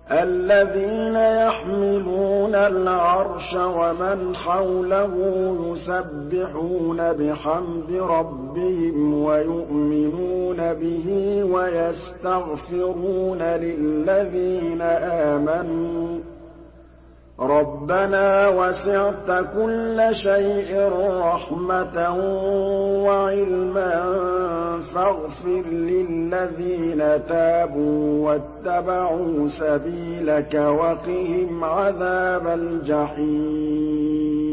الَّذِينَ يَحْمِلُونَ الْعَرْشَ وَمَنْ حَوْلَهُ يُسَبِّحُونَ بِحَمْدِ رَبِّهِمْ وَيُؤْمِنُونَ بِهِ وَيَسْتَغْفِرُونَ لِلَّذِينَ آمَنُوا رَبَّنَا وَسِعْتَ كُلَّ شَيْءٍ رَّحْمَةً وَعِلْمًا فَاغْفِرْ لِلَّذِينَ تَابُوا وَاتَّبَعُوا سَبِيلَكَ وَقِهِمْ عَذَابَ الْجَحِيمِ